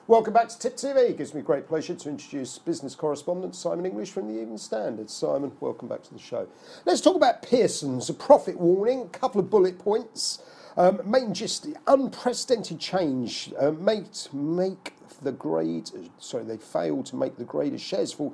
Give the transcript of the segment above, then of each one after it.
Welcome back to Tip TV. It gives me great pleasure to introduce business correspondent Simon English from the Evening Standard. Simon, welcome back to the show. Let's talk about Pearson's. A profit warning, a couple of bullet points. Main gist, unprecedented change. They failed to make the grade of shares fall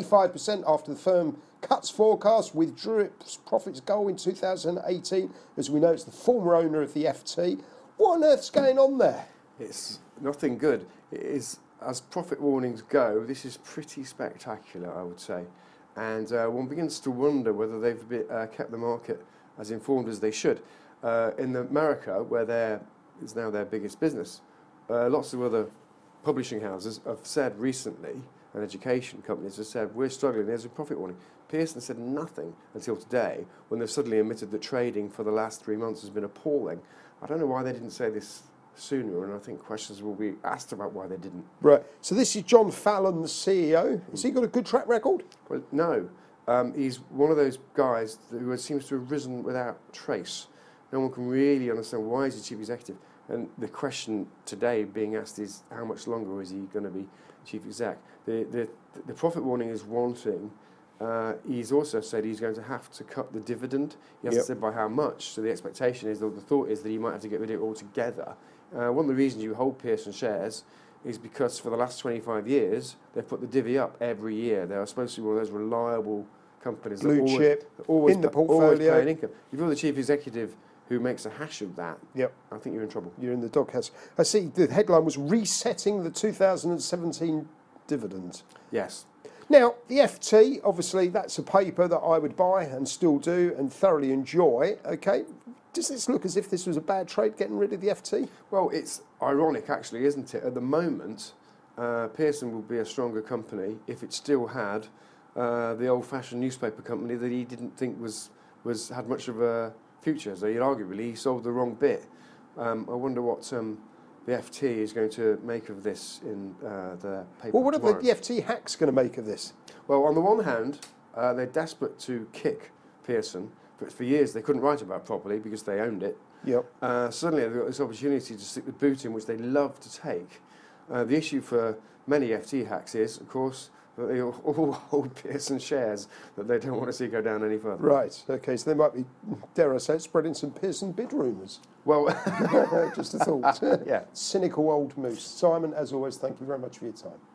25% after the firm cuts forecast, withdrew its profits goal in 2018. As we know, it's the former owner of the FT. What on earth's going on there? It's nothing good. It is, as profit warnings go, this is pretty spectacular, I would say. And one begins to wonder whether they've kept the market as informed as they should. In America, where is now their biggest business, lots of other publishing houses have said recently, and education companies have said, we're struggling, there's a profit warning. Pearson said nothing until today, when they've suddenly admitted that trading for the last 3 months has been appalling. I don't know why they didn't say this sooner, and I think questions will be asked about why they didn't. Right, so this is John Fallon, the CEO. Has he got a good track record? Well, no. He's one of those guys who seems to have risen without trace. No one can really understand why he's a chief executive. And the question today being asked is, how much longer is he going to be chief exec? The profit warning is one thing. He's also said he's going to have to cut the dividend. He hasn't said by how much. So the expectation is, or the thought is, that he might have to get rid of it altogether. One of the reasons you hold Pearson shares is because for the last 25 years, they've put the divvy up every year. They are supposed to be one of those reliable companies. Blue chip, always in the portfolio. Always pay an income. If you're the chief executive who makes a hash of that, I think you're in trouble. You're in the doghouse. I see the headline was resetting the 2017 dividend. Yes. Now, the FT, obviously, that's a paper that I would buy and still do and thoroughly enjoy, okay? Does this look as if this was a bad trade, getting rid of the FT? Well, it's ironic, actually, isn't it? At the moment, Pearson would be a stronger company if it still had the old-fashioned newspaper company that he didn't think had much of a future. So you'd argue, really, he sold the wrong bit. I wonder what the FT is going to make of this in the paper. Well, what are tomorrow. the FT hacks going to make of this? Well, on the one hand, they're desperate to kick Pearson. But for years, they couldn't write about it properly because they owned it. Suddenly, they've got this opportunity to stick the boot in, which they love to take. The issue for many FT hacks is, of course, that they all hold Pearson shares that they don't want to see go down any further. Right, okay, so they might be, dare I say it, spreading some Pearson bid rumours. Well, just a thought. Yeah. Cynical old moose. Simon, as always, thank you very much for your time.